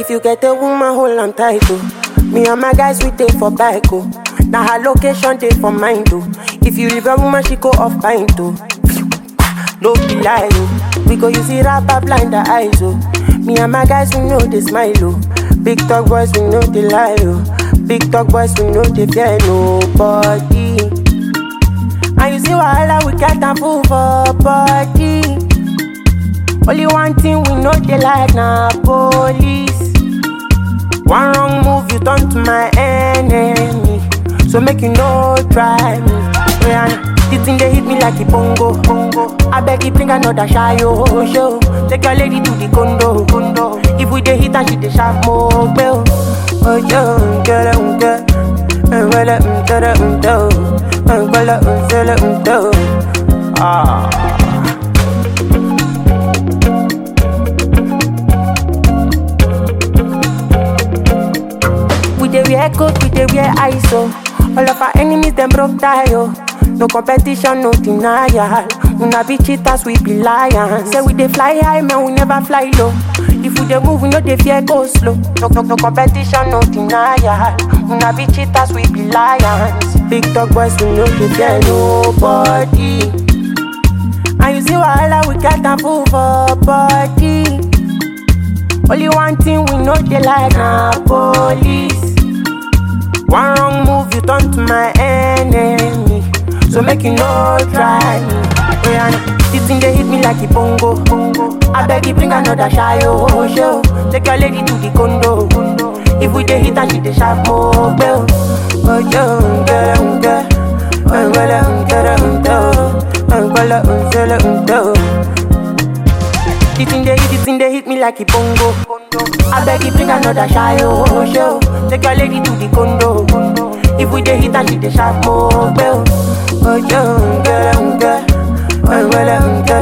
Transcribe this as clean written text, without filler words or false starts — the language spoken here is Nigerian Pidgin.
If you get a woman, hold on tight, oh. Me and my guys, we take for bike, oh. Now her location, take for mine, oh. If you leave a woman, she go off pint, oh. No be lie, oh. We go use it rapper blind the eyes, oh. Me and my guys, we know they smile, oh. Big talk boys, we know they lie, oh. Big talk boys, we know they fear nobody. And you see wahala, we got and fool for body. Only one thing we know they like na police. One wrong move, you turn to my enemy. So make you no try me. The thing they hit me like a bongo. I beg you bring another shy show. Take your lady to the condo. If we dey hit and she dey sharp more bell. Oh yo, get We dey wear coat, we dey wear ISO. All of our enemies them broke tie, oh. No competition, no denial. Una be cheaters, we be lions. Say we dey fly high, man, we never fly low. If we dey move, we no dey fear go slow. No competition, no denial. Una be cheaters, we be lions. Big dog boys, we no dey fear nobody. And you see wahala, we got and fool for body. Only one thing we know they like na police. One wrong move, you turn to my enemy. So make you no try me. This thing they hit me like a bongo. I beg you bring another shy show. Take your lady to the condo. If we dey hit and she dey sharp more bell. Oh yo, This thing they hit me like a bongo. I beg you bring another shy show. Take your lady to the condo. If we dey hit and she dey sharp more bell. Oh yo,